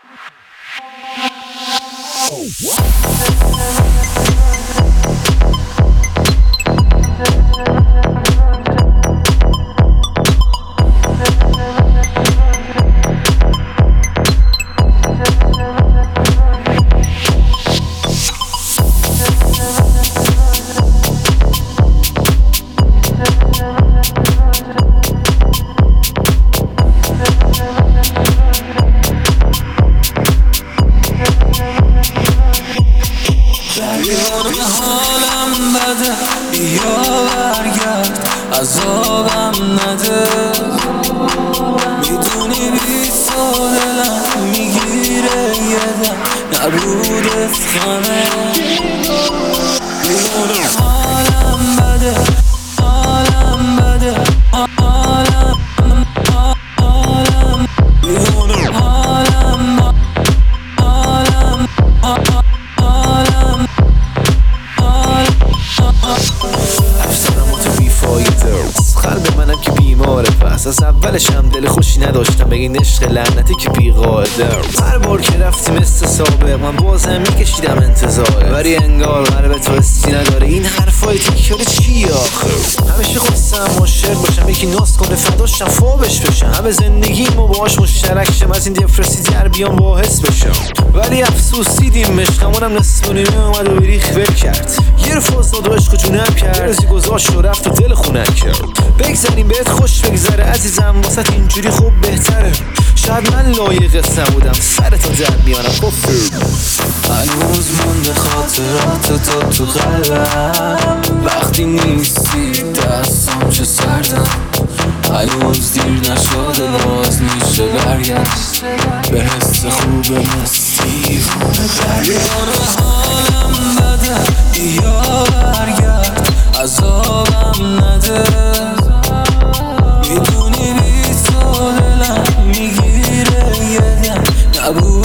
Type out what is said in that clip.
حالم بده بیا برگرد عذابم نده میدونی بی تو دلم میگیره یه دم نبودت خمه حالم بده حالم بده حالم قلب منم که بیماره، پس از اولش هم دل خوشی نداشتم به این عشق لعنتی که بیقاعده. هر بار که رفتی مثل سابق من بازم میکشیدم انتظاره، ولی انگار قلب تو حسی نداره. این حرفای تکیاره چی آخه؟ همیشه خواستم عاشق باشم، یکی ناز کنه فداشم فابش بشم، همه زندگیمو باهاش مشترک شم، از این دپرسی در بیام باحث بشم. ولی افسوس دیدیم عشقمونم نصف نیمه اومد و بریخ ول کرد. یه فاز داد و عشق جونم کرد، روزی گذاشت و رفت و دل خونه کرد. بگذاریم بهت خوش بگذره عزیزم، واسه اینجوری خوب بهتره. شاید من لایقت نبودم، سرتو در میانم کفر. هنوز مونده خاطرات تو قلبم، وقتی نیستی دستام چه سردم. هنوز دیر نشده باز میشه برگشت به حس خوب مستی حالم بده بیا برگرد عذابم نده میدونی بی تو دلم میگیره یه دم نبود